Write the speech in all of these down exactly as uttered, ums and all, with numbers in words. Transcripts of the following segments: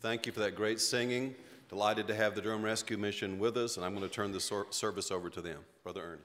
thank you for that great singing. Delighted to have the Durham Rescue Mission with us, and I'm going to turn the sor- service over to them. Brother Ernie.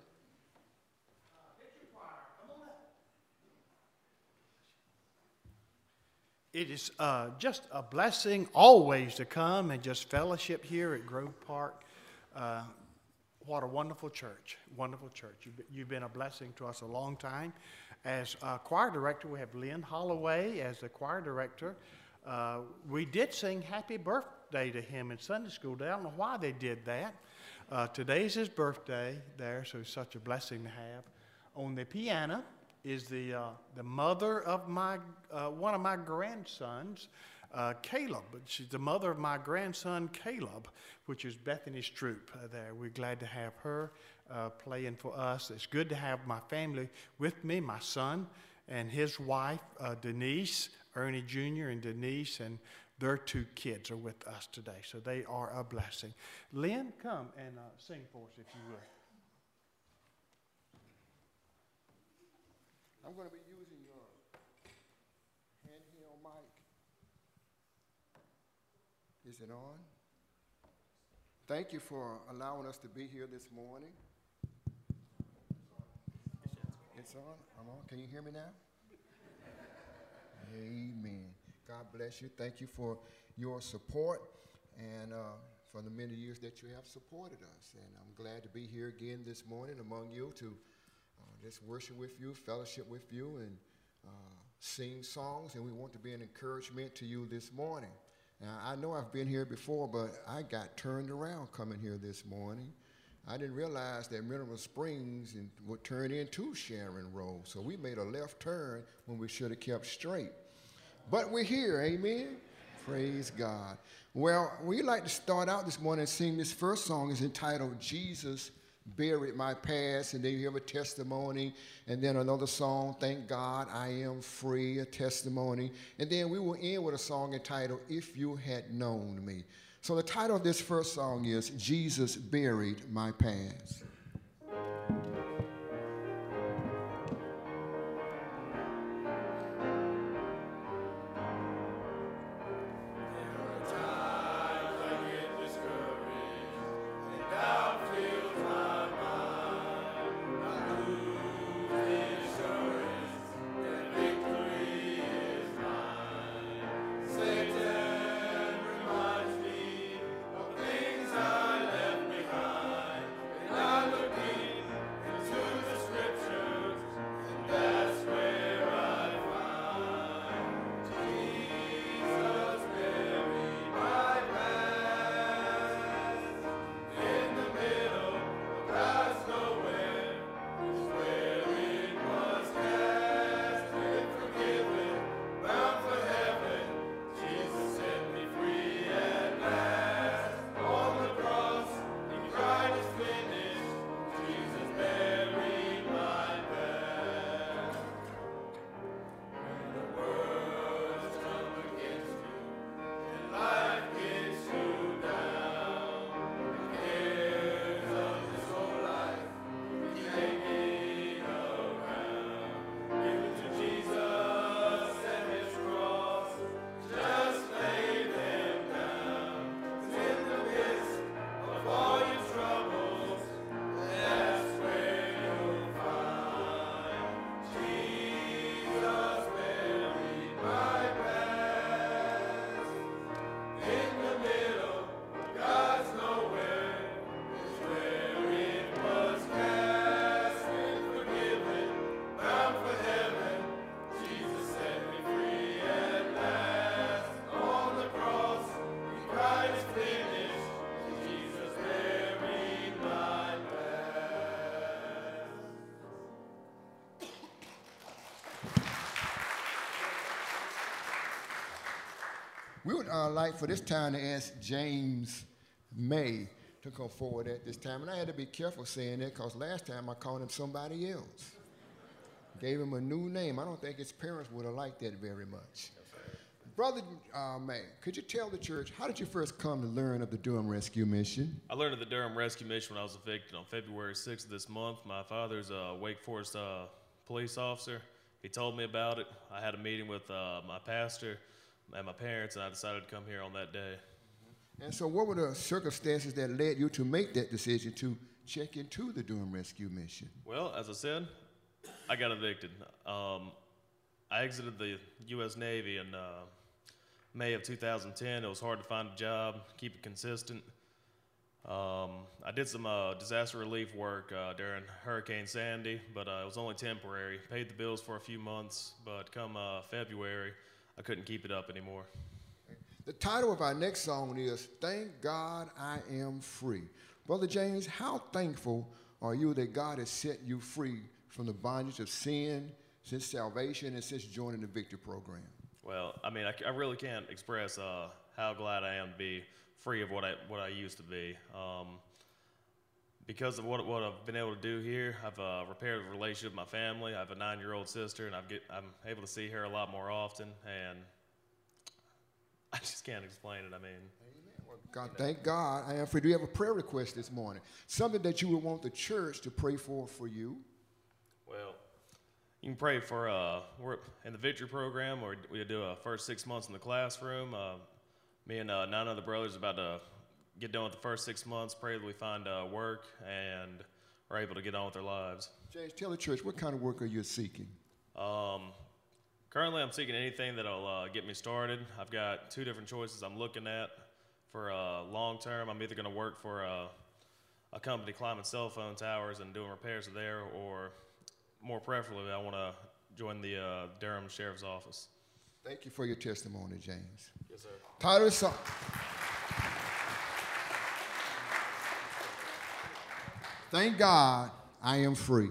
It is uh, just a blessing always to come and just fellowship here at Grove Park. Uh, what a wonderful church, wonderful church. You've been, you've been a blessing to us a long time. As uh, choir director, we have Lynn Holloway as the choir director. Uh, we did sing happy birthday to him in Sunday school. I don't know why they did that. Uh, today's his birthday there, so it's such a blessing to have. On the piano is the uh, the mother of my uh, one of my grandsons, uh, Caleb. She's the mother of my grandson Caleb, which is Bethany Stroop uh, there. We're glad to have her uh, playing for us. It's good to have my family with me, my son and his wife uh, Denise, Ernie Junior and Denise, and their two kids are with us today. So they are a blessing. Lynn, come and uh, sing for us if you would. I'm going to be using your handheld mic. Is it on? Thank you for allowing us to be here this morning. It's on? I'm on. Can you hear me now? Amen. God bless you. Thank you for your support and uh, for the many years that you have supported us. And I'm glad to be here again this morning among you to uh, just worship with you, fellowship with you, and uh, sing songs. And we want to be an encouragement to you this morning. Now, I know I've been here before, but I got turned around coming here this morning. I didn't realize that Mineral Springs and would turn into Sharon Road. So we made a left turn when we should have kept straight. But we're here, amen? Praise God. Well, we'd like to start out this morning and sing this first song. It's entitled, Jesus Buried My Past, and then you have a testimony, and then another song, Thank God I Am Free, a testimony. And then we will end with a song entitled, If You Had Known Me. So the title of this first song is Jesus Buried My Past. We would uh, like for this time to ask James May to come forward at this time. And I had to be careful saying that because last time I called him somebody else. Gave him a new name. I don't think his parents would have liked that very much. Brother uh, May, could you tell the church, how did you first come to learn of the Durham Rescue Mission? I learned of the Durham Rescue Mission when I was evicted on February sixth of this month. My father's a Wake Forest uh, police officer. He told me about it. I had a meeting with uh, my pastor, and my parents, and I decided to come here on that day. And so what were the circumstances that led you to make that decision to check into the Durham Rescue Mission? Well, as I said, I got evicted. Um, I exited the U S Navy in uh, May of two thousand ten. It was hard to find a job, keep it consistent. Um, I did some uh, disaster relief work uh, during Hurricane Sandy, but uh, it was only temporary. Paid the bills for a few months, but come uh, February, I couldn't keep it up anymore. The title of our next song is Thank God I Am Free. Brother James, how thankful are you that God has set you free from the bondage of sin since salvation and since joining the Victory Program? Well, I mean, I, I really can't express uh, how glad I am to be free of what I what I used to be. Um, because of what what I've been able to do here, I've uh, repaired the relationship with my family. I have a nine-year-old sister, and I've get I'm able to see her a lot more often, and I just can't explain it. I mean, God, thank God I am free. Do you have a prayer request this morning? Something that you would want the church to pray for for you? well, you can pray for uh, we're in the Victory Program, or we do a first six months in the classroom. Uh, me and uh, nine other brothers are about to get done with the first six months. Pray that we find uh, work and are able to get on with our lives. James, tell the church, what kind of work are you seeking? Um, currently, I'm seeking anything that'll uh, get me started. I've got two different choices I'm looking at. For uh, long term, I'm either going to work for a, a company climbing cell phone towers and doing repairs there, or more preferably, I want to join the uh, Durham Sheriff's Office. Thank you for your testimony, James. Yes, sir. Title of the song. Thank God I am free.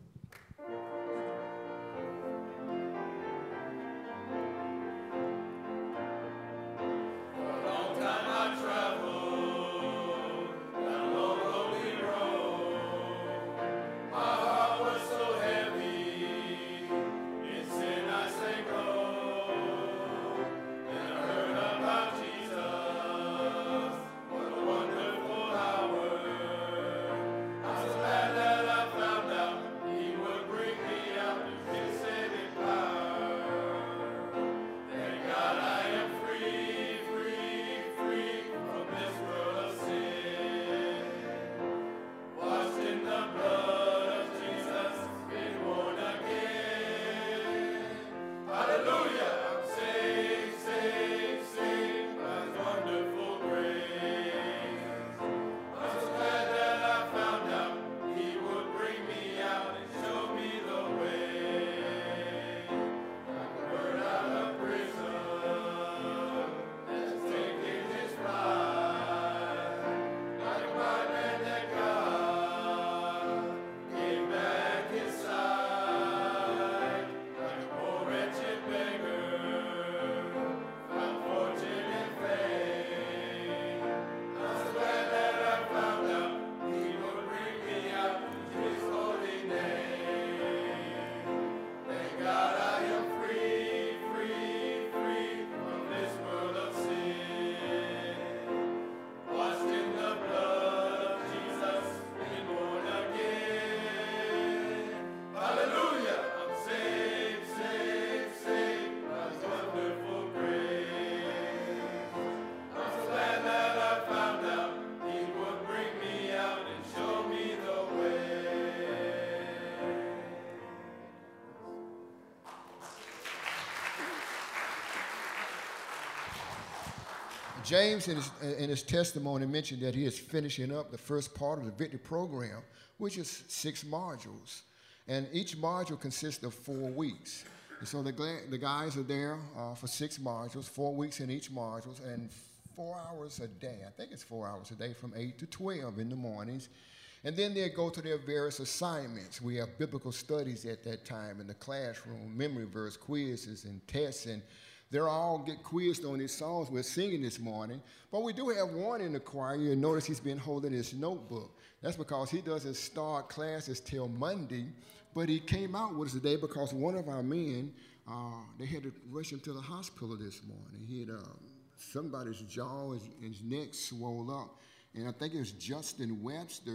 James, in his, in his testimony, mentioned that he is finishing up the first part of the Victory Program, which is six modules. And each module consists of four weeks. And so the, the guys are there uh, for six modules, four weeks in each module, and four hours a day. I think it's four hours a day from eight to twelve in the mornings. And then they go to their various assignments. We have biblical studies at that time in the classroom, memory verse quizzes and tests, and they all get quizzed on these songs we're singing this morning. But we do have one in the choir. You'll notice he's been holding his notebook. That's because he doesn't start classes till Monday, but he came out with us today because one of our men, uh, they had to rush him to the hospital this morning. He had uh, somebody's jaw, his, his neck swelled up, and I think it was Justin Webster.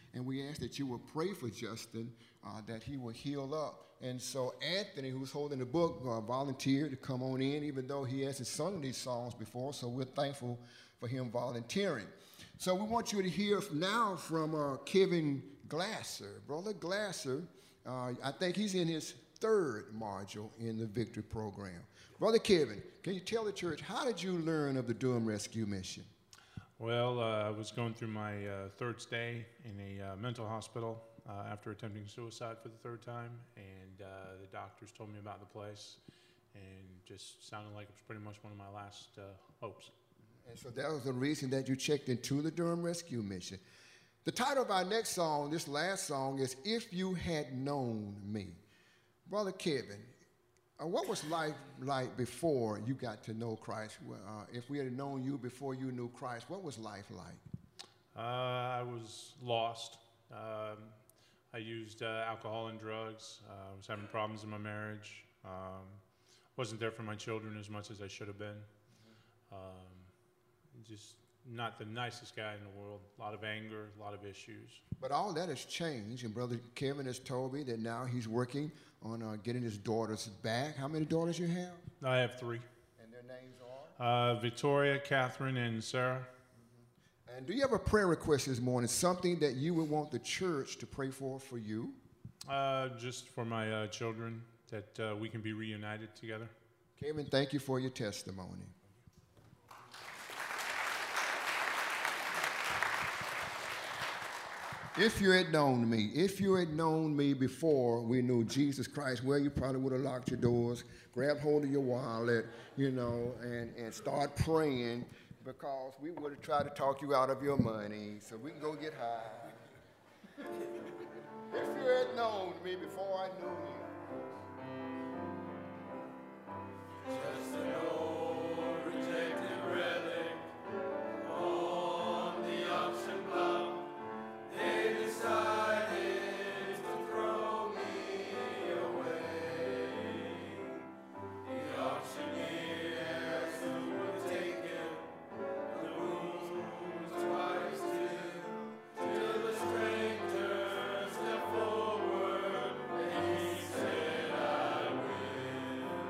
and we ask that you will pray for Justin, uh, that he will heal up. And so Anthony, who's holding the book, uh, volunteered to come on in, even though he hasn't sung these songs before, so we're thankful for him volunteering. So we want you to hear now from uh, Kevin Glasser. Brother Glasser, uh, I think he's in his third module in the Victory Program. Brother Kevin, can you tell the church, how did you learn of the Durham Rescue Mission? Well, uh, I was going through my uh, third stay in a uh, mental hospital uh, after attempting suicide for the third time, and uh, the doctors told me about the place, and just sounded like it was pretty much one of my last uh, hopes. And so that was the reason that you checked into the Durham Rescue Mission. The title of our next song, this last song, is If You Had Known Me. Brother Kevin, uh, what was life like before you got to know Christ? Well, uh, if we had known you before you knew Christ, what was life like? Uh, I was lost. Um, I used uh, alcohol and drugs. Uh, I was having problems in my marriage. Um, wasn't there for my children as much as I should have been. Um, just not the nicest guy in the world. A lot of anger, a lot of issues. But all that has changed, and Brother Kevin has told me that now he's working on uh, getting his daughters back. How many daughters you have? I have three. And their names are? Uh, Victoria, Catherine, and Sarah. And do you have a prayer request this morning, something that you would want the church to pray for for you? Uh, just for my uh, children, that uh, we can be reunited together. Kevin, thank you for your testimony. If you had known me, if you had known me before we knew Jesus Christ, well, you probably would have locked your doors, grabbed hold of your wallet, you know, and, and start praying, because we would have tried to talk you out of your money so we can go get high. If you had known me before I knew you. Just an old rejected relic on the auction block. They decided to throw me away. The auctioneers who were taken the wounds twice till, till the stranger stepped forward and he said, I will.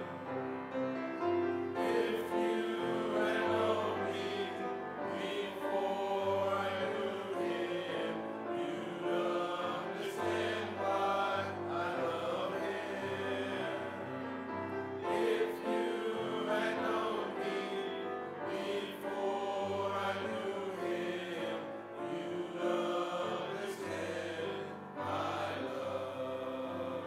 If you had known me before I knew him, you'd understand why I love him. If you had known me before I knew him, you'd understand my love.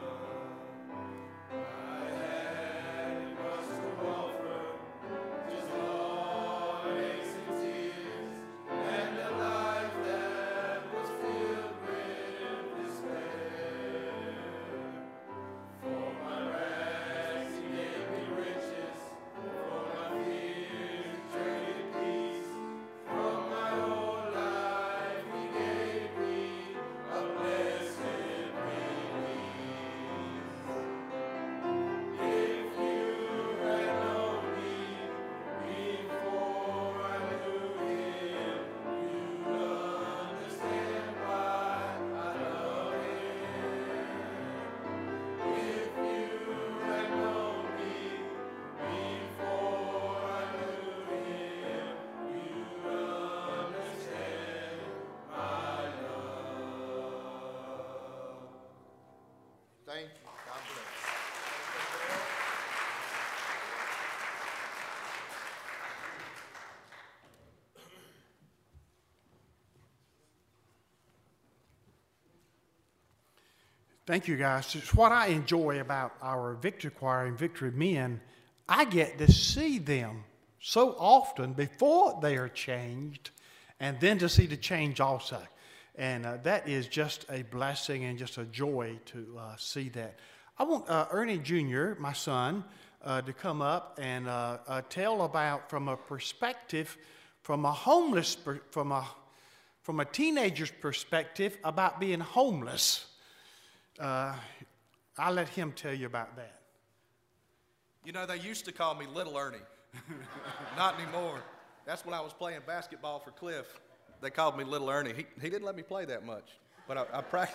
I had much to offer, just heartaches and tears, and a life that was filled with despair. For my rags he gave me riches, for my fears he traded peace. From my whole life he gave me a blessed release. If you had known me before I knew him, you'd understand why I love him. If you had known me before I knew him, you'd understand my love. Thank you. God bless. Thank you, guys. It's what I enjoy about our Victory Choir and Victory Men. I get to see them so often before they are changed, and then to see the change also. And uh, that is just a blessing and just a joy to uh, see that. I want uh, Ernie Junior, my son, uh, to come up and uh, uh, tell about, from a perspective, from a homeless, per, from a from a teenager's perspective, about being homeless. Uh, I'll let him tell you about that. You know, they used to call me Little Ernie. Not anymore. That's when I was playing basketball for Cliff. They called me Little Ernie. He, he didn't let me play that much. But I, I practice.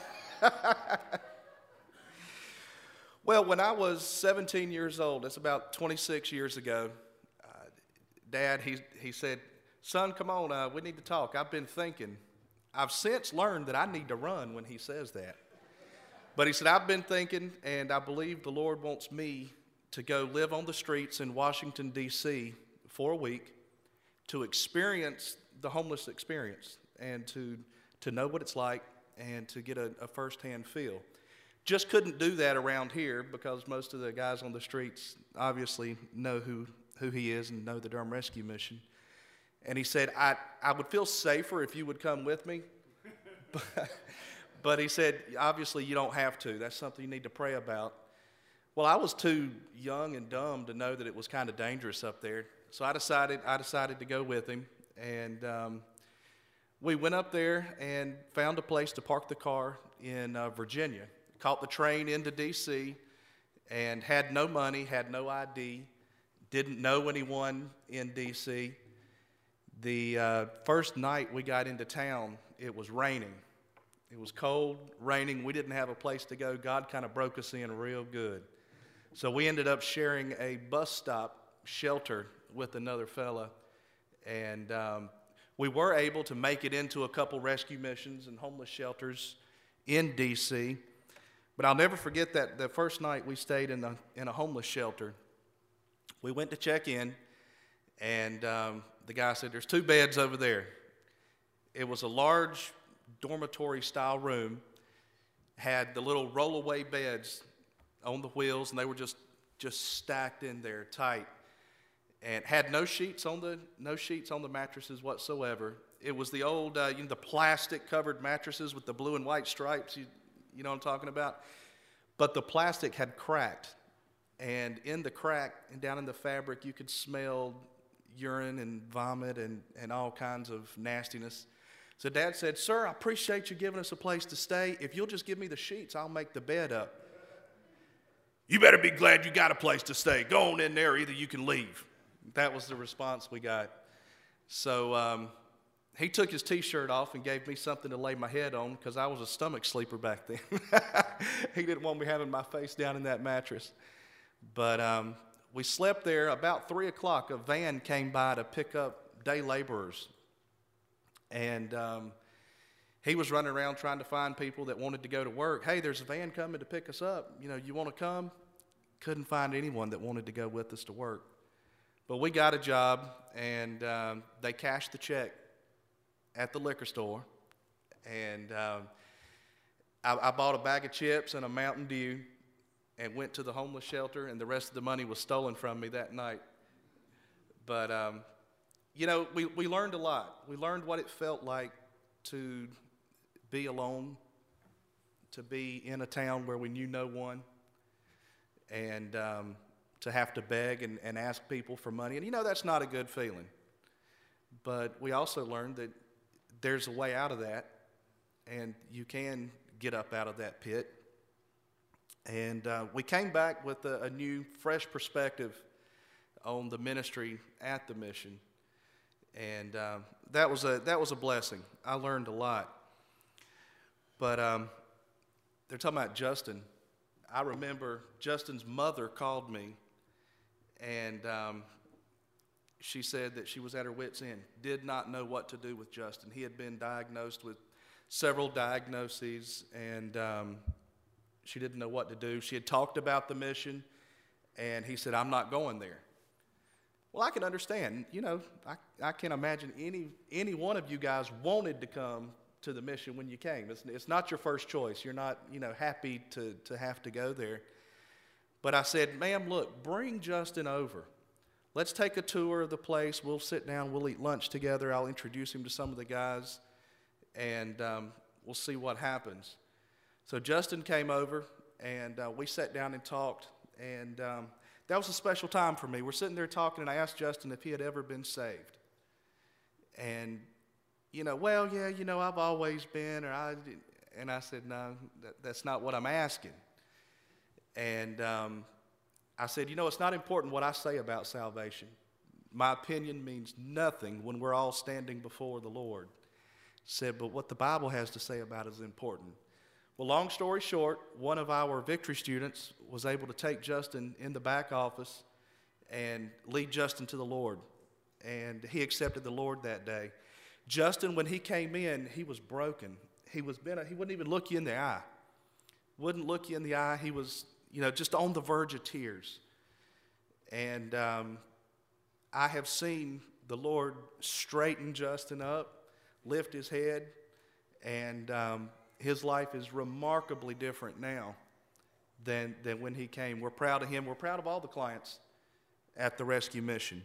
Well, when I was seventeen years old, that's about twenty-six years ago, uh, Dad, he, he said, son, come on, uh, we need to talk. I've been thinking. I've since learned that I need to run when he says that. But he said, I've been thinking, and I believe the Lord wants me to go live on the streets in Washington, D C for a week to experience the homeless experience and to, to know what it's like and to get a, a firsthand feel. Just couldn't do that around here because most of the guys on the streets obviously know who, who he is and know the Durham Rescue Mission. And he said, I, I would feel safer if you would come with me. but, but he said, obviously you don't have to. That's something you need to pray about. Well, I was too young and dumb to know that it was kind of dangerous up there. So I decided, I decided to go with him. And um, we went up there and found a place to park the car in uh, Virginia. Caught the train into D C and had no money, had no I D, didn't know anyone in D C The uh, first night we got into town, it was raining. It was cold, raining. We didn't have a place to go. God kind of broke us in real good. So we ended up sharing a bus stop shelter with another fella. And um, we were able to make it into a couple rescue missions and homeless shelters in D C But I'll never forget that the first night we stayed in, the, in a homeless shelter. We went to check in, and um, the guy said, there's two beds over there. It was a large dormitory-style room, had the little roll-away beds on the wheels, and they were just, just stacked in there tight, and had no sheets on the, no sheets on the mattresses whatsoever. It was the old, uh, you know, the plastic-covered mattresses with the blue and white stripes. You, You know what I'm talking about? But the plastic had cracked. And in the crack and down in the fabric, you could smell urine and vomit and, and all kinds of nastiness. So Dad said, sir, I appreciate you giving us a place to stay. If you'll just give me the sheets, I'll make the bed up. You better be glad you got a place to stay. Go on in there, or either you can leave. That was the response we got. So um, he took his T-shirt off and gave me something to lay my head on because I was a stomach sleeper back then. He didn't want me having my face down in that mattress. But um, we slept there. About three o'clock, a van came by to pick up day laborers. And um, he was running around trying to find people that wanted to go to work. Hey, there's a van coming to pick us up. You know, you want to come? Couldn't find anyone that wanted to go with us to work. But we got a job, and um, they cashed the check at the liquor store, and um, I, I bought a bag of chips and a Mountain Dew and went to the homeless shelter, and the rest of the money was stolen from me that night. But, um, you know, we, we learned a lot. We learned what it felt like to be alone, to be in a town where we knew no one, and um, to have to beg and, and ask people for money. And, you know, that's not a good feeling. But we also learned that there's a way out of that, and you can get up out of that pit. And uh, we came back with a, a new, fresh perspective on the ministry at the mission, and um, that was a that was a blessing. I learned a lot. But um, they're talking about Justin. I remember Justin's mother called me, and um, she said that she was at her wit's end, did not know what to do with Justin. He had been diagnosed with several diagnoses, and um, she didn't know what to do. She had talked about the mission, and he said, I'm not going there. Well, I can understand. You know, I, I can't imagine any, any one of you guys wanted to come to the mission when you came. It's, it's not your first choice. You're not, you know, happy to, to have to go there. But I said, ma'am, look, bring Justin over. Let's take a tour of the place. We'll sit down. We'll eat lunch together. I'll introduce him to some of the guys, and um, we'll see what happens. So Justin came over, and uh, we sat down and talked, and um, that was a special time for me. We're sitting there talking, and I asked Justin if he had ever been saved. And, you know, well, yeah, you know, I've always been, or I, and I said, no, that, that's not what I'm asking. And um, I said, you know, it's not important what I say about salvation. My opinion means nothing when we're all standing before the Lord. said, but what the Bible has to say about it is important. Well, long story short, one of our victory students was able to take Justin in the back office and lead Justin to the Lord. And he accepted the Lord that day. Justin, when he came in, he was broken. He was been, he wouldn't even look you in the eye. Wouldn't look you in the eye. He was, you know, just on the verge of tears. And um, I have seen the Lord straighten Justin up, lift his head, and um, his life is remarkably different now than, than when he came. We're proud of him. We're proud of all the clients at the rescue mission.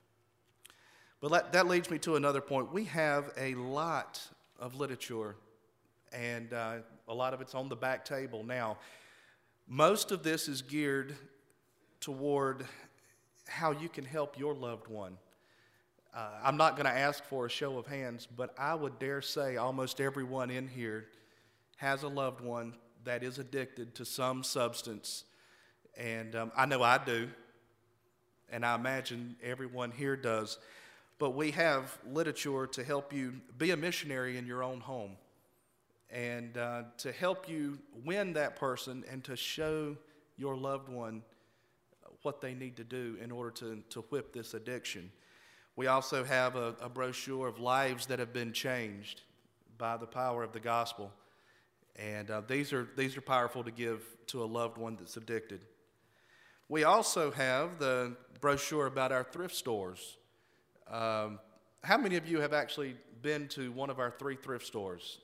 But that, that leads me to another point. We have a lot of literature, and uh, a lot of it's on the back table now. Most of this is geared toward how you can help your loved one. Uh, I'm not going to ask for a show of hands, but I would dare say almost everyone in here has a loved one that is addicted to some substance. And um, I know I do, and I imagine everyone here does. But we have literature to help you be a missionary in your own home, and uh, to help you win that person and to show your loved one what they need to do in order to, to whip this addiction. We also have a, a brochure of lives that have been changed by the power of the gospel. And uh, these are, these are powerful to give to a loved one that's addicted. We also have the brochure about our thrift stores. Um, how many of you have actually been to one of our three thrift stores?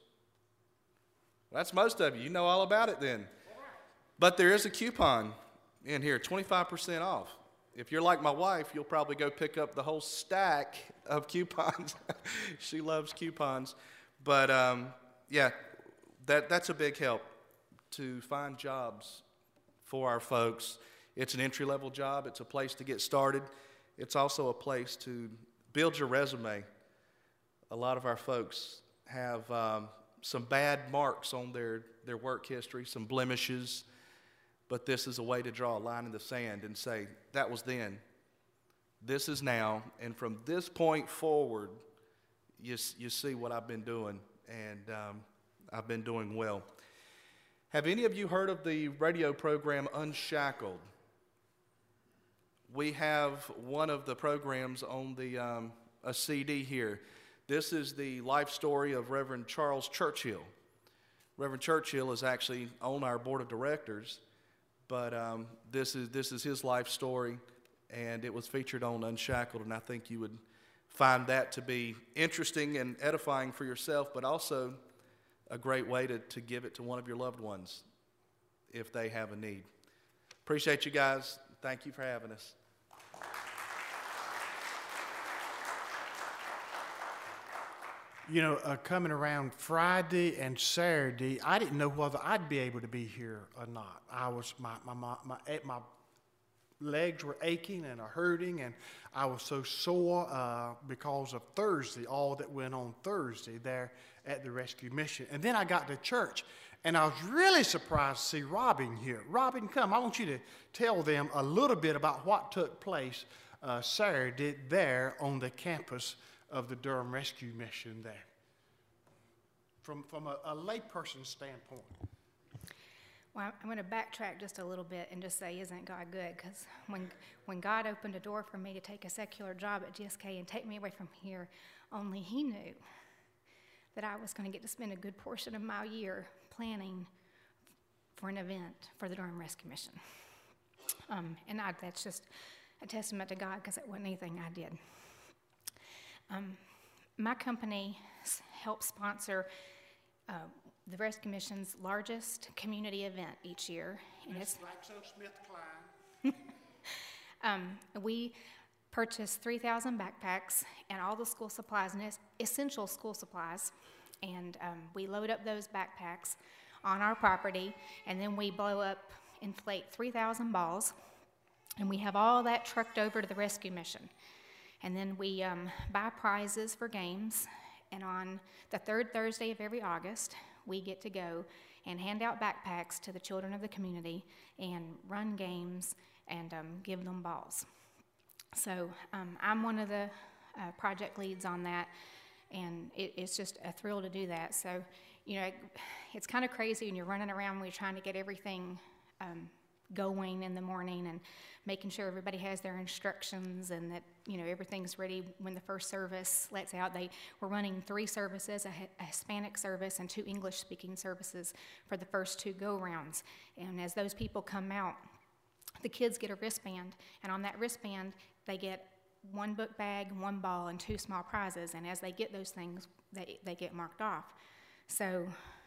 That's most of you. You know all about it then. But there is a coupon in here, twenty-five percent off. If you're like my wife, you'll probably go pick up the whole stack of coupons. She loves coupons. But um, yeah, that, that's a big help to find jobs for our folks. It's an entry-level job. It's a place to get started. It's also a place to build your resume. A lot of our folks have um, some bad marks on their, their work history, some blemishes, but this is a way to draw a line in the sand and say, that was then, this is now, and from this point forward, you, you see what I've been doing, and um, I've been doing well. Have any of you heard of the radio program Unshackled? We have one of the programs on the um, a C D here. This is the life story of Reverend Charles Churchill. Reverend Churchill is actually on our board of directors, but um, this is this is his life story, and it was featured on Unshackled, and I think you would find that to be interesting and edifying for yourself, but also a great way to, to give it to one of your loved ones if they have a need. Appreciate you guys. Thank you for having us. You know, uh, coming around Friday and Saturday, I didn't know whether I'd be able to be here or not. I was, my, my, my, my, my legs were aching and hurting, and I was so sore uh, because of Thursday, all that went on Thursday there at the rescue mission. And then I got to church, and I was really surprised to see Robin here. Robin, come. I want you to tell them a little bit about what took place uh, Saturday there on the campus of the Durham Rescue Mission there, from, from a, a layperson's standpoint. Well, I'm going to backtrack just a little bit and just say, isn't God good? Because when, when God opened a door for me to take a secular job at G S K and take me away from here, only He knew that I was going to get to spend a good portion of my year planning for an event for the Durham Rescue Mission. Um, and I, that's just a testament to God, because it wasn't anything I did. Um, my company s- helps sponsor uh, the Rescue Mission's largest community event each year. And it's GlaxoSmithKline. um, we purchase three thousand backpacks and all the school supplies, and es- essential school supplies, and um, we load up those backpacks on our property, and then we blow up, inflate three thousand balls, and we have all that trucked over to the Rescue Mission. And then we um, buy prizes for games, and on the third Thursday of every August, we get to go and hand out backpacks to the children of the community and run games and um, give them balls. So um, I'm one of the uh, project leads on that, And it, it's just a thrill to do that. So, you know, it, it's kind of crazy when you're running around when you're trying to get everything um, going in the morning and making sure everybody has their instructions and that, you know, everything's ready when the first service lets out. They were running three services, a, a Hispanic service and two English-speaking services for the first two go-rounds. And as those people come out, the kids get a wristband, and on that wristband, they get one book bag, one ball, and two small prizes. And as they get those things, they, they get marked off. So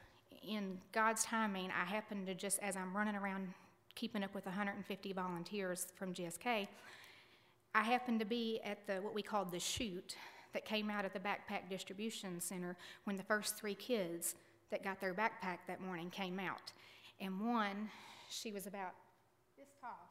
in God's timing, I happen to just, as I'm running around keeping up with one hundred fifty volunteers from G S K, I happened to be at the what we called the chute that came out at the backpack distribution center when the first three kids that got their backpack that morning came out. And one, she was about this tall,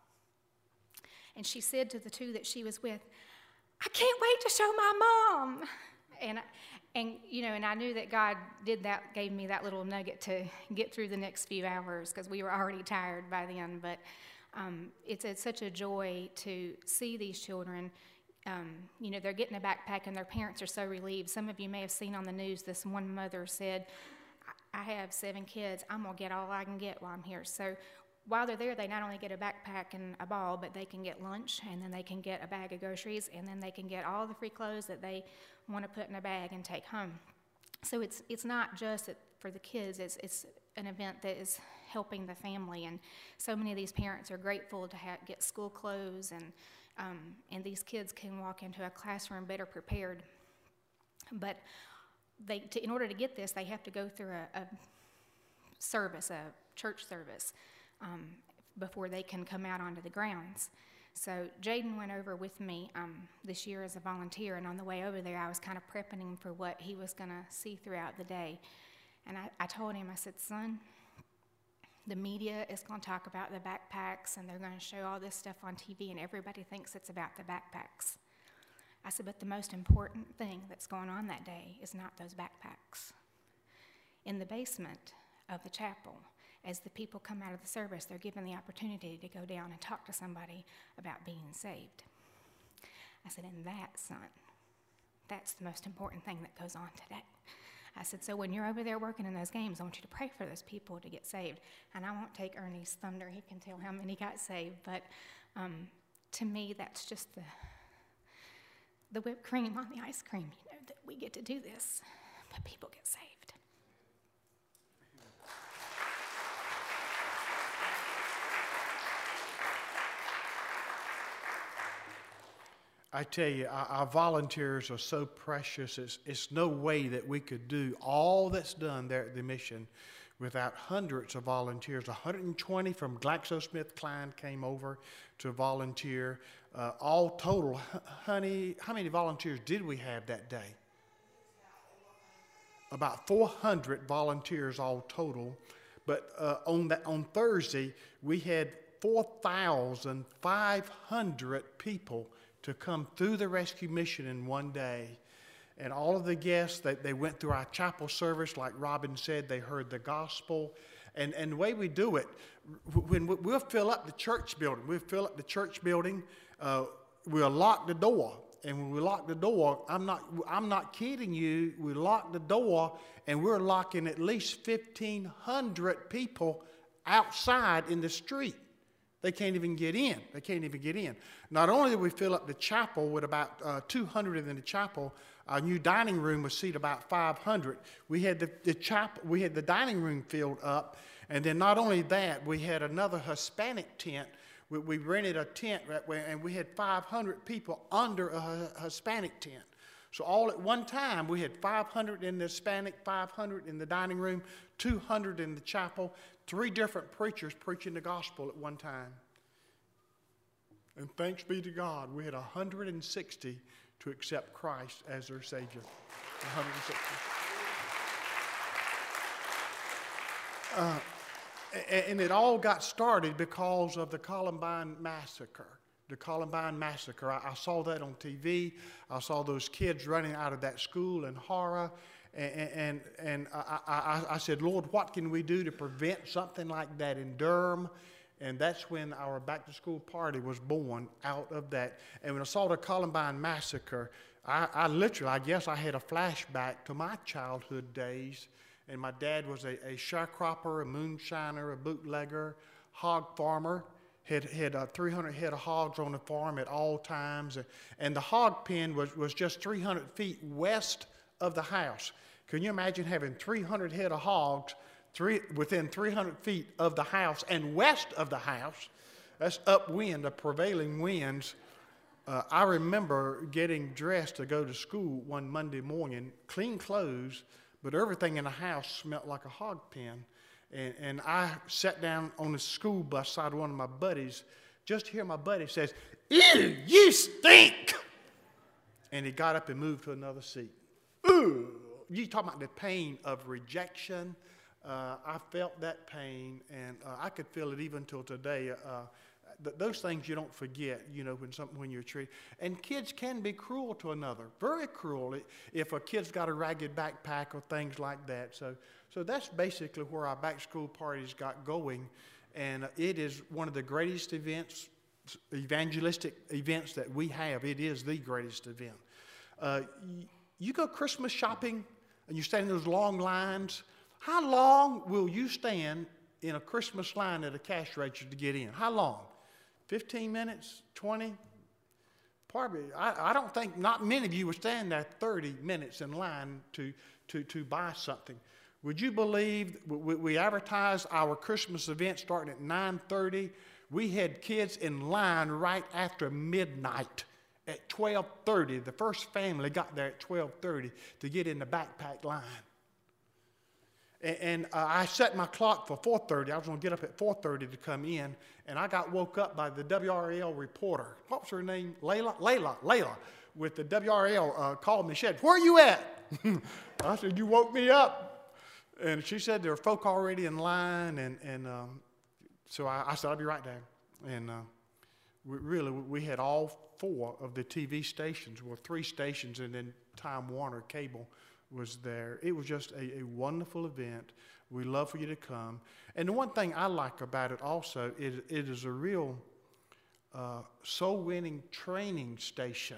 and she said to the two that she was with, "I can't wait to show my mom." And, and you know, and I knew that God did that, gave me that little nugget to get through the next few hours because we were already tired by then. But um, it's, it's such a joy to see these children. Um, you know, they're getting a backpack and their parents are so relieved. Some of you may have seen on the news this one mother said, "I have seven kids. I'm going to get all I can get while I'm here." So while they're there, they not only get a backpack and a ball, but they can get lunch, and then they can get a bag of groceries, and then they can get all the free clothes that they want to put in a bag and take home. So it's it's not just for the kids, it's, it's an event that is helping the family, and so many of these parents are grateful to have, get school clothes, and, um, and these kids can walk into a classroom better prepared. But they, to, in order to get this, they have to go through a, a service, a church service, Um, before they can come out onto the grounds. So Jaden went over with me um, this year as a volunteer, and on the way over there, I was kind of prepping him for what he was going to see throughout the day. And I, I told him, I said, "Son, the media is going to talk about the backpacks, and they're going to show all this stuff on T V, and everybody thinks it's about the backpacks." I said, "But the most important thing that's going on that day is not those backpacks. In the basement of the chapel, as the people come out of the service, they're given the opportunity to go down and talk to somebody about being saved." I said, "And that, son, that's the most important thing that goes on today." I said, "So when you're over there working in those games, I want you to pray for those people to get saved." And I won't take Ernie's thunder. He can tell how many got saved. But um, to me, that's just the, the whipped cream on the ice cream, you know, that we get to do this, but people get saved. I tell you, our, our volunteers are so precious. It's, it's no way that we could do all that's done there at the mission without hundreds of volunteers. one hundred twenty from GlaxoSmithKline came over to volunteer. Uh, all total, honey, how many volunteers did we have that day? About four hundred volunteers all total. But uh, on, that, on Thursday, we had four thousand five hundred people to come through the rescue mission in one day. And all of the guests, they, they went through our chapel service, like Robin said, they heard the gospel. And, and the way we do it, when we, we'll fill up the church building, we'll fill up the church building, uh, we'll lock the door. And when we lock the door, I'm not, I'm not kidding you, we lock the door and we're locking at least fifteen hundred people outside in the street. They can't even get in. They can't even get in. Not only did we fill up the chapel with about uh, two hundred in the chapel, our new dining room would seat about five hundred. We had the, the chapel, we had the dining room filled up, and then not only that, we had another Hispanic tent. We, we rented a tent right where, and we had five hundred people under a, a Hispanic tent. So all at one time, we had five hundred in the Hispanic, five hundred in the dining room, two hundred in the chapel, three different preachers preaching the gospel at one time. And thanks be to God, we had one hundred sixty to accept Christ as their Savior. one hundred sixty. Uh, and it all got started because of the Columbine Massacre. The Columbine Massacre. I, I saw that on T V. I saw those kids running out of that school in horror. And, and, and I, I, I said, "Lord, what can we do to prevent something like that in Durham?" And that's when our back-to-school party was born out of that. And when I saw the Columbine Massacre, I, I literally, I guess I had a flashback to my childhood days. And my dad was a, a sharecropper, a moonshiner, a bootlegger, hog farmer. Had, had uh, three hundred head of hogs on the farm at all times. And, and the hog pen was, was just three hundred feet west of the house. Can you imagine having three hundred head of hogs three, within three hundred feet of the house and west of the house? That's upwind, the prevailing winds. Uh, I remember getting dressed to go to school one Monday morning, clean clothes, but everything in the house smelled like a hog pen. And, and I sat down on the school bus side of one of my buddies, just to hear my buddy says, "Ew, you stink!" And he got up and moved to another seat. Ooh, you talking about the pain of rejection. Uh, I felt that pain, and uh, I could feel it even till today. Uh, th- those things you don't forget, you know, when something when you're treated. And kids can be cruel to another, very cruel, if a kid's got a ragged backpack or things like that. So, so that's basically where our back school parties got going, and uh, it is one of the greatest events, evangelistic events that we have. It is the greatest event. Uh, y- you go Christmas shopping, and you stand in those long lines. How long will you stand in a Christmas line at a cash register to get in? How long? fifteen minutes? twenty? Probably. I, I don't think, not many of you would stand there thirty minutes in line to, to, to buy something. Would you believe we, we advertised our Christmas event starting at nine thirty? We had kids in line right after midnight at twelve thirty. The first family got there at twelve thirty to get in the backpack line. And, and uh, I set my clock for four thirty. I was going to get up at four thirty to come in, and I got woke up by the W R L reporter. What was her name? Layla? Layla. Layla. With the W R L uh, called me. She said, "Where are you at?" I said, "You woke me up." And she said there were folk already in line, and, and um, so I, I said, "I'll be right there." And uh, we, really, we had all four of the T V stations, well, three stations, and then Time Warner Cable was there. It was just a, a wonderful event. We love for you to come. And the one thing I like about it also is it is a real uh, soul-winning training station.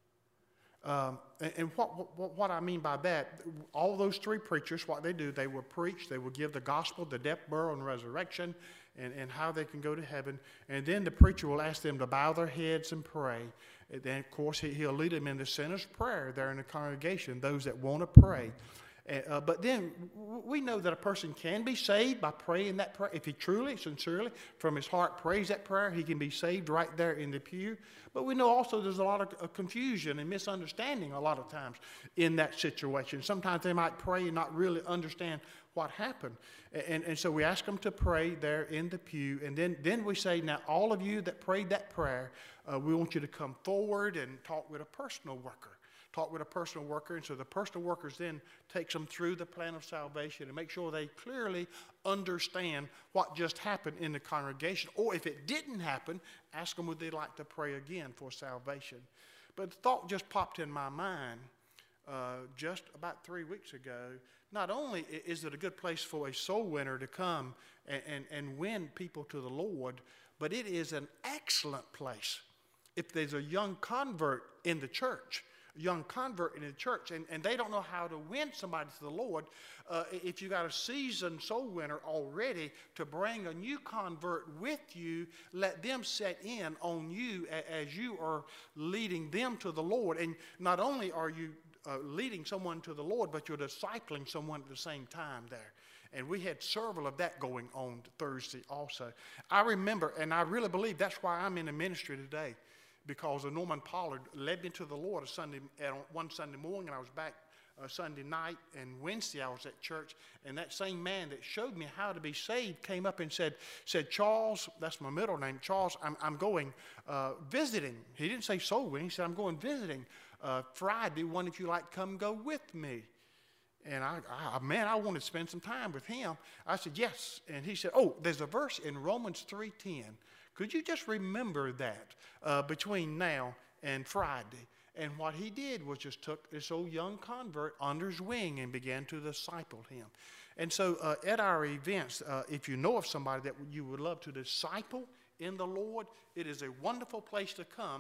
Um, and and what, what, what I mean by that, all those three preachers, what they do, they will preach, they will give the gospel, the death, burial, and resurrection, and, and how they can go to heaven. And then the preacher will ask them to bow their heads and pray. And then, of course, he, he'll lead them in the sinner's prayer there in the congregation, those that want to pray. Uh, but then we know that a person can be saved by praying that prayer. If he truly, sincerely, from his heart prays that prayer, he can be saved right there in the pew. But we know also there's a lot of uh, confusion and misunderstanding a lot of times in that situation. Sometimes they might pray and not really understand what happened. And, and so we ask them to pray there in the pew. And then, then we say, now all of you that prayed that prayer, uh, we want you to come forward and talk with a personal worker. Talk with a personal worker, and so the personal workers then takes them through the plan of salvation and make sure they clearly understand what just happened in the congregation. Or if it didn't happen, ask them would they like to pray again for salvation. But the thought just popped in my mind uh, just about three weeks ago. Not only is it a good place for a soul winner to come and, and, and win people to the Lord, but it is an excellent place if there's a young convert in the church. Young convert in the church, and, and they don't know how to win somebody to the Lord. Uh, if you got a seasoned soul winner already, to bring a new convert with you, let them set in on you a, as you are leading them to the Lord. And not only are you uh, leading someone to the Lord, but you're discipling someone at the same time there. And we had several of that going on Thursday also. I remember, and I really believe that's why I'm in the ministry today. Because Norman Pollard led me to the Lord a Sunday, one Sunday morning, and I was back uh, Sunday night, and Wednesday I was at church, and that same man that showed me how to be saved came up and said, said Charles, that's my middle name, Charles, I'm, I'm going uh, visiting. He didn't say soul winning, he said, I'm going visiting uh, Friday, one if you like come go with me. And I, I, man, I wanted to spend some time with him. I said, yes. And he said, oh, there's a verse in Romans three ten. Could you just remember that uh, between now and Friday? And what he did was just took this old young convert under his wing and began to disciple him. And so uh, at our events, uh, if you know of somebody that you would love to disciple in the Lord, it is a wonderful place to come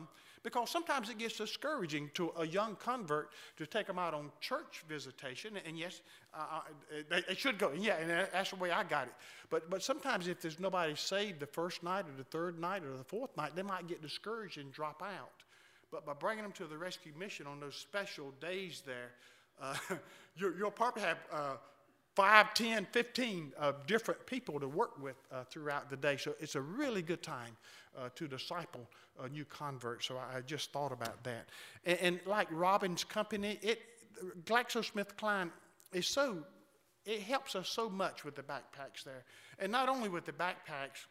Because sometimes it gets discouraging to a young convert to take them out on church visitation. And yes, uh, they, they should go. Yeah, and that's the way I got it. But, but sometimes if there's nobody saved the first night or the third night or the fourth night, they might get discouraged and drop out. But by bringing them to the rescue mission on those special days there, uh, you, you'll probably have uh, five, ten, fifteen uh, different people to work with uh, throughout the day. So it's a really good time uh, to disciple a new convert. So I, I just thought about that. And, and like Robin's company, it GlaxoSmithKline is so, it helps us so much with the backpacks there. And not only with the backpacks,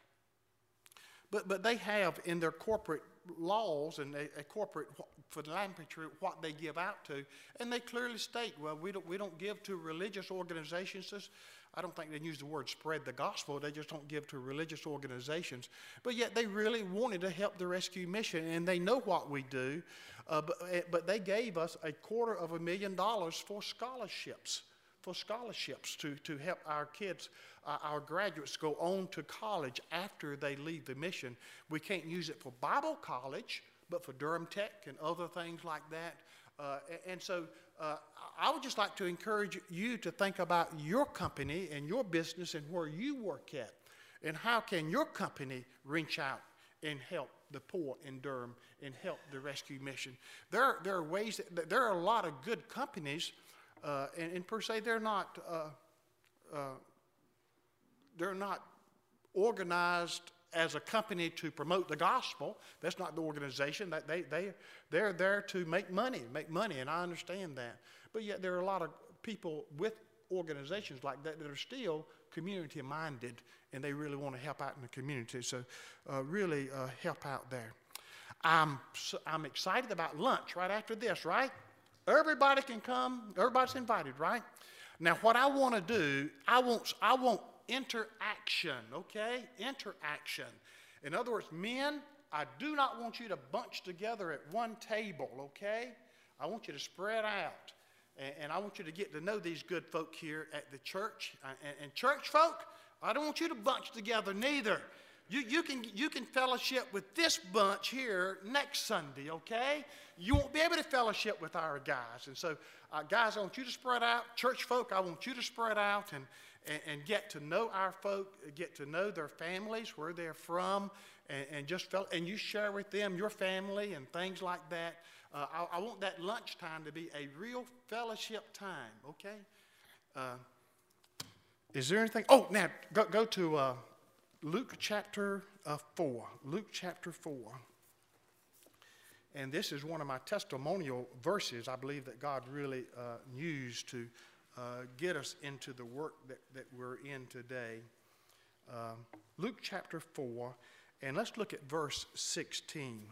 but, but they have in their corporate laws and a, a corporate philanthropy what they give out to, and they clearly state, well, we don't we don't give to religious organizations. I don't think they use the word spread the gospel. They just don't give to religious organizations. But yet they really wanted to help the rescue mission, and they know what we do. Uh, but, but they gave us a quarter of a million dollars for scholarships, for scholarships to, to help our kids, uh, our graduates go on to college after they leave the mission. We can't use it for Bible college, but for Durham Tech and other things like that. Uh, and, and so uh, I would just like to encourage you to think about your company and your business and where you work at, and how can your company reach out and help the poor in Durham and help the rescue mission. There, there are ways, that, there are a lot of good companies, uh, and, and per se they're not, uh, uh, they're not organized as a company to promote the gospel. That's not the organization. That they, they, they're there to make money, make money, and I understand that. But yet there are a lot of people with organizations like that that are still community-minded, and they really want to help out in the community. So uh, really uh, help out there. I'm, so, I'm excited about lunch right after this, right? Everybody can come. Everybody's invited, right? Now, what I want to do, I want, I want interaction, okay? Interaction. In other words, men, I do not want you to bunch together at one table, okay? I want you to spread out. And, and I want you to get to know these good folk here at the church. Uh, and, and church folk, I don't want you to bunch together neither. You, you, can, you can fellowship with this bunch here next Sunday, okay? You won't be able to fellowship with our guys. And so, uh, guys, I want you to spread out. Church folk, I want you to spread out and, and, and get to know our folk, get to know their families, where they're from, and, and just fel- and you share with them your family and things like that. Uh, I, I want that lunchtime to be a real fellowship time, okay? Uh, is there anything? Oh, now, go, go to uh, Luke chapter uh, four. Luke chapter four. And this is one of my testimonial verses, I believe, that God really uh, used to uh, get us into the work that, that we're in today. Uh, Luke chapter four, and let's look at verse sixteen.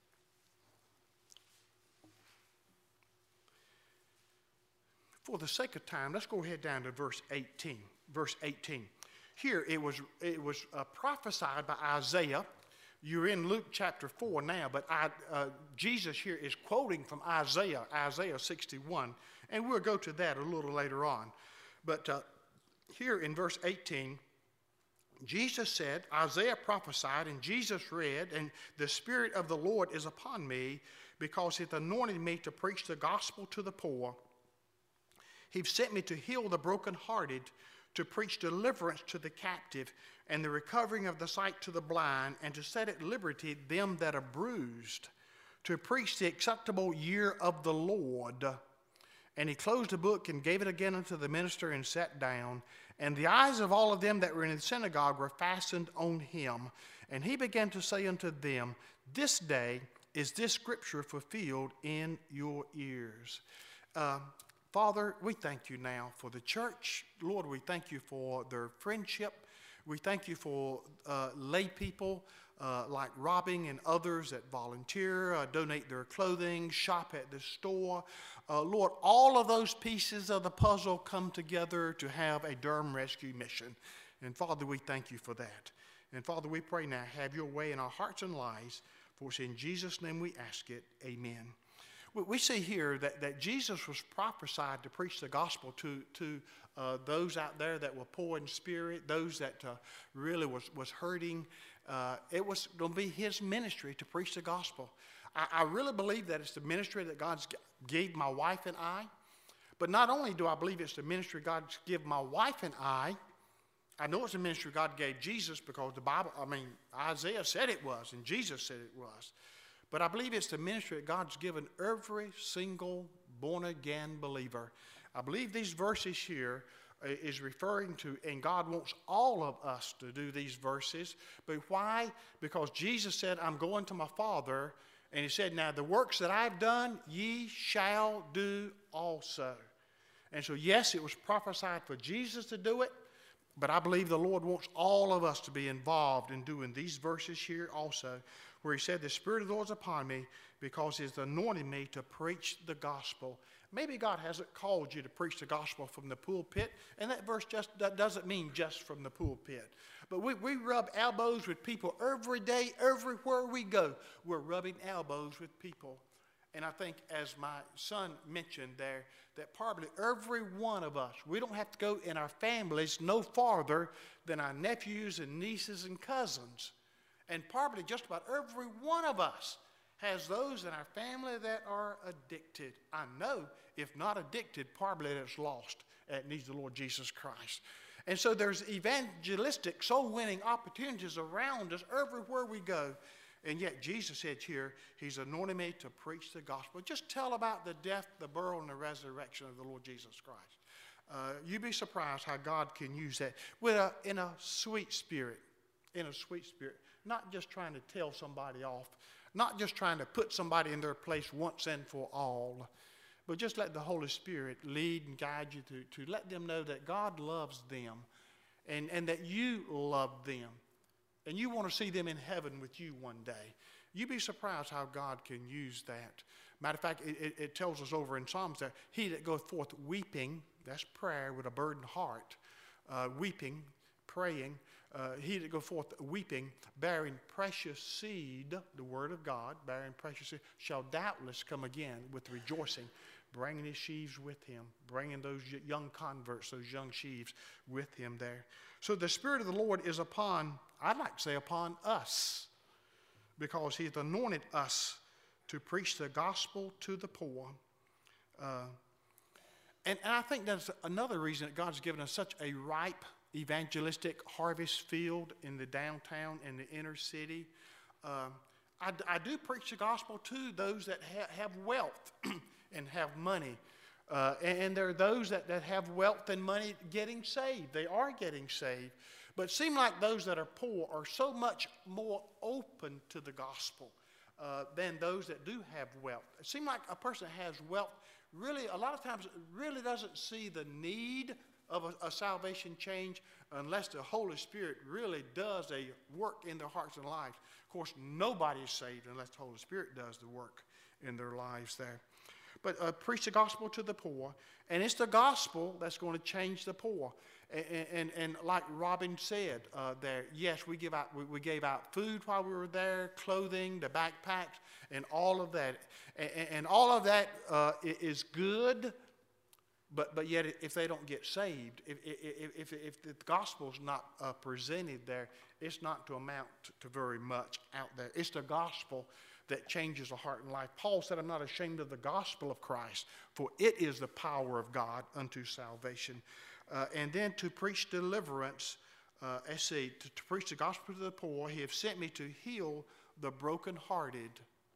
For the sake of time, let's go ahead down to verse eighteen. Verse eighteen. Here it was, it was uh, prophesied by Isaiah. You're in Luke chapter four now, but I, uh, Jesus here is quoting from Isaiah, Isaiah sixty-one, and we'll go to that a little later on. But uh, here in verse eighteen, Jesus said, Isaiah prophesied, and Jesus read, and the Spirit of the Lord is upon me, because he hath anointed me to preach the gospel to the poor. He sent me to heal the brokenhearted, to preach deliverance to the captive, and the recovering of the sight to the blind, and to set at liberty them that are bruised, to preach the acceptable year of the Lord. And he closed the book and gave it again unto the minister and sat down. And the eyes of all of them that were in the synagogue were fastened on him. And he began to say unto them, This day is this scripture fulfilled in your ears. Uh, Father, we thank you now for the church. Lord, we thank you for their friendship. We thank you for uh, lay people uh, like Robin and others that volunteer, uh, donate their clothing, shop at the store. Uh, Lord, all of those pieces of the puzzle come together to have a Durham rescue mission. And Father, we thank you for that. And Father, we pray now, have your way in our hearts and lives. For it's in Jesus' name we ask it. Amen. We see here that, that Jesus was prophesied to preach the gospel to, to uh, those out there that were poor in spirit, those that uh, really was, was hurting. Uh, it was going to be his ministry to preach the gospel. I, I really believe that it's the ministry that God's g- gave my wife and I. But not only do I believe it's the ministry God's given my wife and I, I know it's the ministry God gave Jesus because the Bible, I mean, Isaiah said it was and Jesus said it was. But I believe it's the ministry that God's given every single born-again believer. I believe these verses here uh, is referring to, and God wants all of us to do these verses. But why? Because Jesus said, I'm going to my Father, and he said, now the works that I've done, ye shall do also. And so, yes, it was prophesied for Jesus to do it, but I believe the Lord wants all of us to be involved in doing these verses here also, where he said, the Spirit of the Lord is upon me because he's anointed me to preach the gospel. Maybe God hasn't called you to preach the gospel from the pulpit, and that verse just that doesn't mean just from the pulpit. But we, we rub elbows with people every day, everywhere we go. We're rubbing elbows with people. And I think, as my son mentioned there, that probably every one of us, we don't have to go in our families no farther than our nephews and nieces and cousins. And probably just about every one of us has those in our family that are addicted. I know, if not addicted, probably that's lost and needs the Lord Jesus Christ. And so there's evangelistic, soul-winning opportunities around us everywhere we go. And yet Jesus said here, he's anointed me to preach the gospel. Just tell about the death, the burial, and the resurrection of the Lord Jesus Christ. Uh, you'd be surprised how God can use that with a, in a sweet spirit, in a sweet spirit. Not just trying to tell somebody off, not just trying to put somebody in their place once and for all, but just let the Holy Spirit lead and guide you to, to let them know that God loves them and, and that you love them. And you want to see them in heaven with you one day. You'd be surprised how God can use that. Matter of fact, it, it, it tells us over in Psalms that he that goeth forth weeping, that's prayer with a burdened heart, uh, weeping, praying, uh, he that goeth forth weeping, bearing precious seed, the word of God, bearing precious seed, shall doubtless come again with rejoicing, bringing his sheaves with him, bringing those young converts, those young sheaves with him there. So the Spirit of the Lord is upon, I'd like to say upon us, because he's anointed us to preach the gospel to the poor. Uh, and, and I think that's another reason that God's given us such a ripe evangelistic harvest field in the downtown and the inner city. Uh, I, I do preach the gospel to those that ha- have wealth and have money. Uh, and, and there are those that, that have wealth and money getting saved. They are getting saved. But it seems like those that are poor are so much more open to the gospel uh, than those that do have wealth. It seems like a person that has wealth really, a lot of times, really doesn't see the need of a, a salvation change unless the Holy Spirit really does a work in their hearts and lives. Of course, nobody is saved unless the Holy Spirit does the work in their lives there. But uh, preach the gospel to the poor, and it's the gospel that's going to change the poor. And, and, and like Robin said uh, there, yes, we give out we, we gave out food while we were there, clothing, the backpacks, and all of that, and, and all of that uh, is good. But but yet, if they don't get saved, if if if, if the gospel's not uh, presented there, it's not to amount to, to very much out there. It's the gospel that changes the heart and life. Paul said, I'm not ashamed of the gospel of Christ, for it is the power of God unto salvation. Uh, and then to preach deliverance, uh, let's see, to, to preach the gospel to the poor, he has sent me to heal the brokenhearted,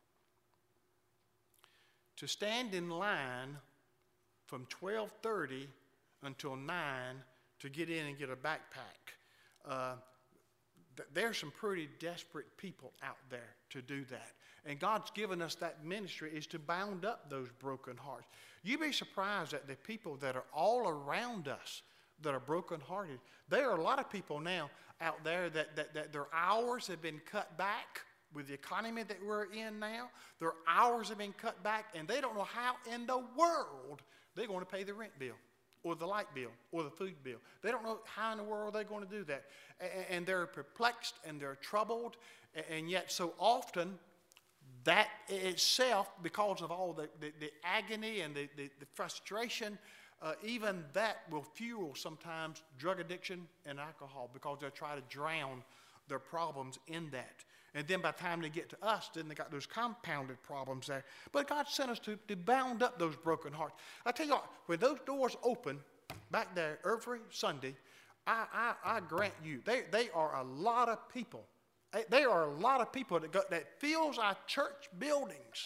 to stand in line from twelve thirty until nine to get in and get a backpack. Uh, th- there's some pretty desperate people out there to do that. And God's given us that ministry is to bound up those broken hearts. You'd be surprised at the people that are all around us that are brokenhearted. There are a lot of people now out there that, that, that their hours have been cut back with the economy that we're in now. Their hours have been cut back, and they don't know how in the world they're going to pay the rent bill or the light bill or the food bill. They don't know how in the world they're going to do that. And they're perplexed and they're troubled, and yet so often that itself, because of all the, the, the agony and the, the, the frustration, uh, even that will fuel sometimes drug addiction and alcohol, because they'll try to drown their problems in that. And then by the time they get to us, then they got those compounded problems there. But God sent us to, to bound up those broken hearts. I tell you what, when those doors open back there every Sunday, I, I, I grant you, they, they are a lot of people. They, they are a lot of people that, go, that fills our church buildings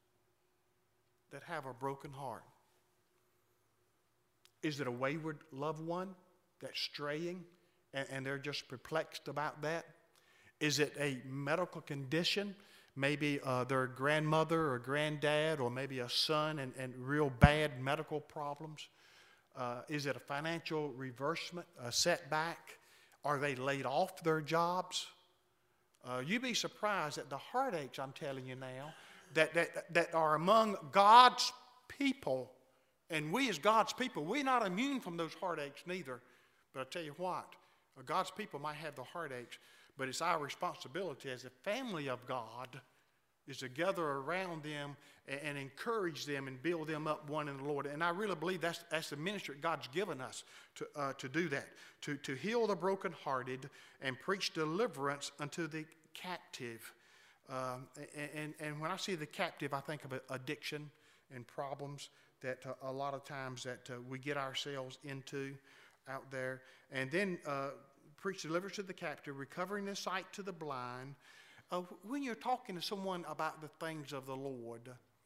that have a broken heart. Is it a wayward loved one that's straying and, and they're just perplexed about that? Is it a medical condition? Maybe uh, their grandmother or granddad or maybe a son and, and real bad medical problems? Uh, is it a financial reversement, a setback? Are they laid off their jobs? Uh, you'd be surprised at the heartaches, I'm telling you now, that, that, that are among God's people. And we as God's people, we're not immune from those heartaches neither. But I tell you what, God's people might have the heartaches, but it's our responsibility as a family of God is to gather around them and, and encourage them and build them up one in the Lord. And I really believe that's, that's the ministry God's given us to, uh, to do that, to, to heal the brokenhearted and preach deliverance unto the captive. Um, and, and, and when I see the captive, I think of addiction and problems that uh, a lot of times that uh, we get ourselves into out there. And then uh, preach deliverance to the captive, recovering the sight to the blind. Uh, when you're talking to someone about the things of the Lord,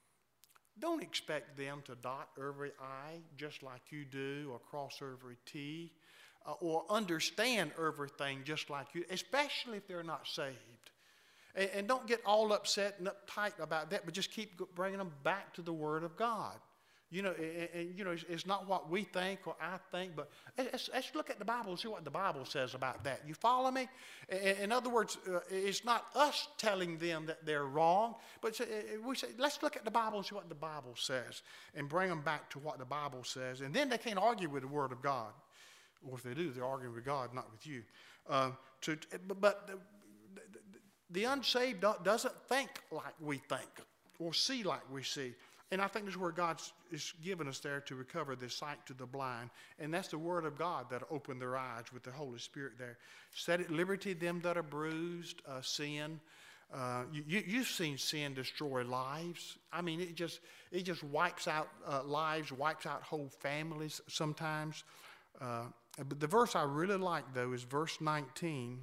don't expect them to dot every I just like you do or cross every T uh, or understand everything just like you, especially if they're not saved. And, and don't get all upset and uptight about that, but just keep bringing them back to the Word of God. You know, and, and, you know, it's, it's not what we think or I think, but let's, let's look at the Bible and see what the Bible says about that. You follow me? In, in other words, uh, it's not us telling them that they're wrong, but we say, let's look at the Bible and see what the Bible says and bring them back to what the Bible says. And then they can't argue with the Word of God. Or if they do, they're arguing with God, not with you. Uh, to, but the, the, the unsaved doesn't think like we think or see like we see. And I think this is where God is giving us there to recover the sight to the blind. And that's the Word of God that opened their eyes with the Holy Spirit there. Set at liberty them that are bruised, uh, sin. Uh, you, you've seen sin destroy lives. I mean, it just, it just wipes out uh, lives, wipes out whole families sometimes. Uh, but the verse I really like, though, is verse nineteen.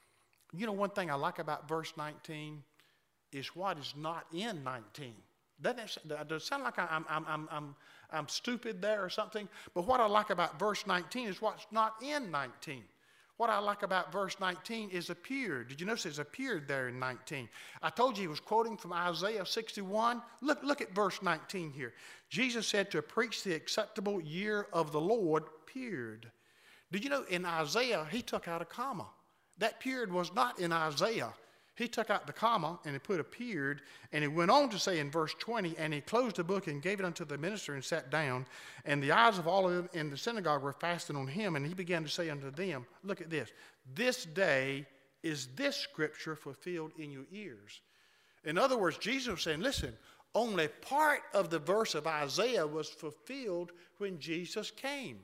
You know, one thing I like about verse nineteen is what is not in nineteen. Doesn't it, does it sound like I'm, I'm, I'm, I'm, I'm stupid there or something? But what I like about verse nineteen is what's not in nineteen. What I like about verse nineteen is appeared. Did you notice it's appeared there in nineteen? I told you he was quoting from Isaiah sixty-one. Look, look at verse nineteen here. Jesus said to preach the acceptable year of the Lord, period. Did you know in Isaiah he took out a comma? That period was not in Isaiah. He took out the comma and he put appeared, and he went on to say in verse twenty, and he closed the book and gave it unto the minister and sat down, and the eyes of all of them in the synagogue were fastened on him, and he began to say unto them, look at this, this day is this scripture fulfilled in your ears. In other words, Jesus was saying, listen, only part of the verse of Isaiah was fulfilled when Jesus came.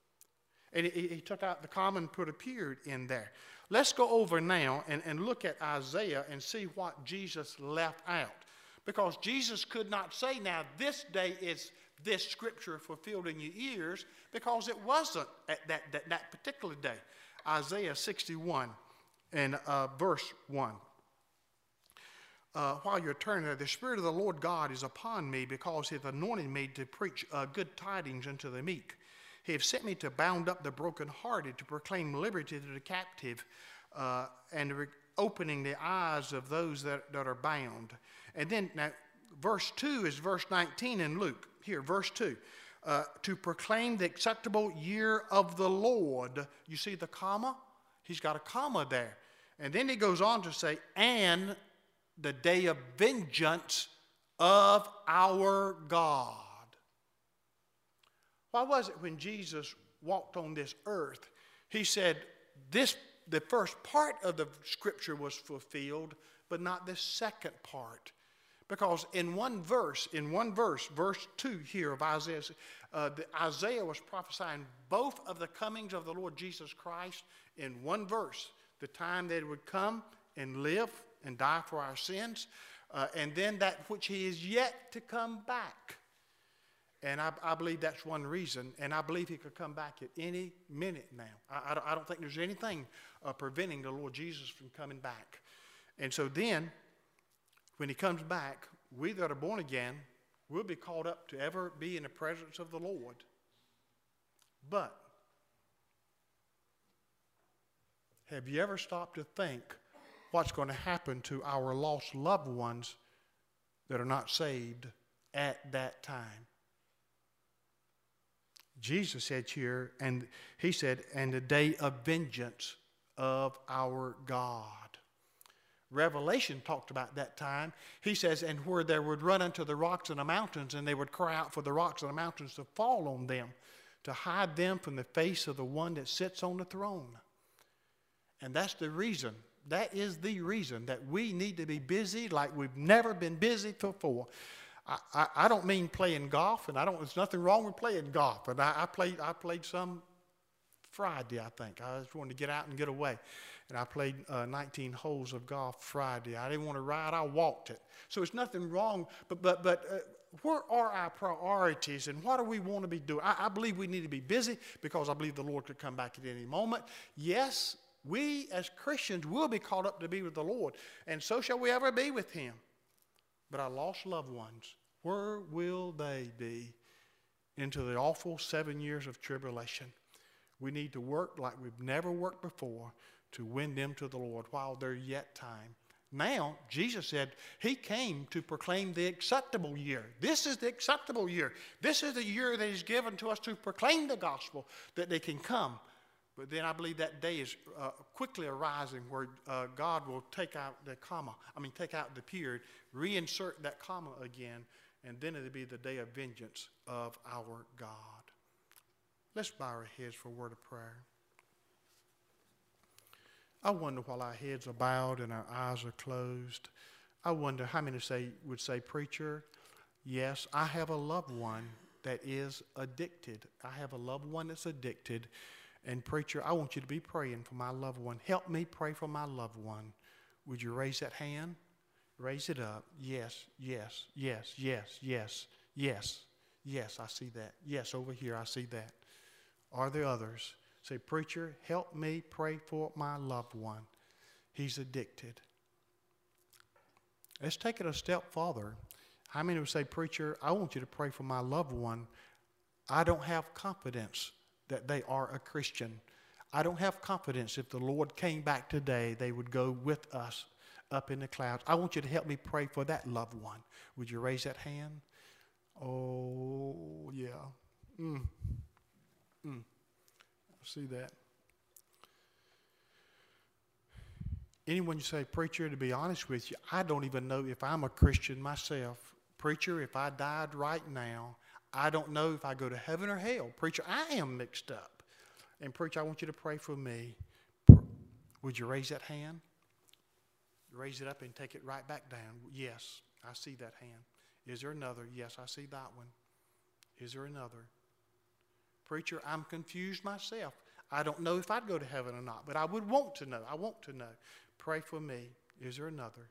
And he, he took out the comma and put appeared in there. Let's go over now and, and look at Isaiah and see what Jesus left out. Because Jesus could not say, now this day is this scripture fulfilled in your ears, because it wasn't at that, that, that particular day. Isaiah sixty-one and uh, verse one. Uh, while you're turning there, the Spirit of the Lord God is upon me, because he hath anointed me to preach uh, good tidings unto the meek. He hath sent me to bound up the brokenhearted, to proclaim liberty to the captive, uh, and re- opening the eyes of those that, that are bound. And then, now, verse two is verse nineteen in Luke. Here, verse two. Uh, to proclaim the acceptable year of the Lord. You see the comma? He's got a comma there. And then he goes on to say, and the day of vengeance of our God. Why was it when Jesus walked on this earth, he said this, the first part of the scripture was fulfilled, but not the second part? Because in one verse, in one verse, verse two here of Isaiah, uh, the, Isaiah was prophesying both of the comings of the Lord Jesus Christ in one verse. The time that he would come and live and die for our sins, uh, and then that which he is yet to come back. And I, I believe that's one reason, and I believe he could come back at any minute now. I, I, don't, I don't think there's anything uh, preventing the Lord Jesus from coming back. And so then, when he comes back, we that are born again will be called up to ever be in the presence of the Lord. But have you ever stopped to think what's going to happen to our lost loved ones that are not saved at that time? Jesus said here, and he said, and the day of vengeance of our God. Revelation talked about that time. He says, and where they would run unto the rocks and the mountains, and they would cry out for the rocks and the mountains to fall on them, to hide them from the face of the one that sits on the throne. And that's the reason, that is the reason that we need to be busy like we've never been busy before. I, I, I don't mean playing golf, and I don't. There's nothing wrong with playing golf. And I, I played. I played some Friday, I think. I just wanted to get out and get away, and I played uh, nineteen holes of golf Friday. I didn't want to ride. I walked it. So it's nothing wrong. But but but uh, where are our priorities, and what do we want to be doing? I, I believe we need to be busy because I believe the Lord could come back at any moment. Yes, we as Christians will be called up to be with the Lord, and so shall we ever be with Him. But our lost loved ones, where will they be into the awful seven years of tribulation? We need to work like we've never worked before to win them to the Lord while there's yet time. Now, Jesus said he came to proclaim the acceptable year. This is the acceptable year. This is the year that he's given to us to proclaim the gospel, that they can come. But then I believe that day is uh, quickly arising where uh, God will take out the comma, I mean take out the period, reinsert that comma again, and then it'll be the day of vengeance of our God. Let's bow our heads for a word of prayer. I wonder, while our heads are bowed and our eyes are closed, I wonder how many say would say, preacher, yes, I have a loved one that is addicted. I have a loved one that's addicted. And preacher, I want you to be praying for my loved one. Help me pray for my loved one. Would you raise that hand? Raise it up. Yes, yes, yes, yes, yes, yes, yes, I see that. Yes, over here, I see that. Are there others? Say, preacher, help me pray for my loved one. He's addicted. Let's take it a step further. How many would say, preacher, I want you to pray for my loved one. I don't have confidence that they are a Christian. I don't have confidence if the Lord came back today, they would go with us up in the clouds. I want you to help me pray for that loved one. Would you raise that hand? Oh, yeah. Mm. Mm. I see that. Anyone you say, preacher, to be honest with you, I don't even know if I'm a Christian myself. Preacher, if I died right now, I don't know if I go to heaven or hell. Preacher, I am mixed up. And preacher, I want you to pray for me. Would you raise that hand? Raise it up and take it right back down. Yes, I see that hand. Is there another? Yes, I see that one. Is there another? Preacher, I'm confused myself. I don't know if I'd go to heaven or not, but I would want to know. I want to know. Pray for me. Is there another?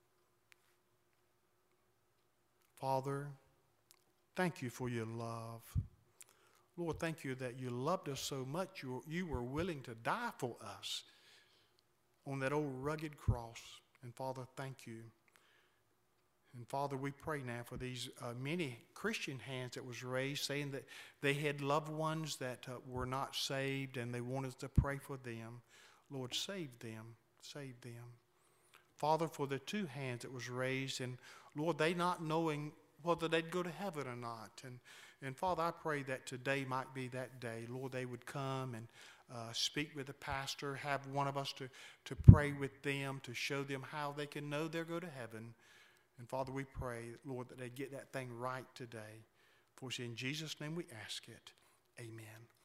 Father, thank you for your love. Lord, thank you that you loved us so much you, you were willing to die for us on that old rugged cross. And Father, thank you. And Father, we pray now for these uh, many Christian hands that was raised, saying that they had loved ones that uh, were not saved and they wanted us to pray for them. Lord, save them. Save them. Father, for the two hands that was raised, and Lord, they not knowing whether they'd go to heaven or not. And, and Father, I pray that today might be that day. Lord, they would come and uh, speak with the pastor, have one of us to, to pray with them, to show them how they can know they'll go to heaven. And Father, we pray, Lord, that they get that thing right today. For it's in Jesus' name we ask it. Amen.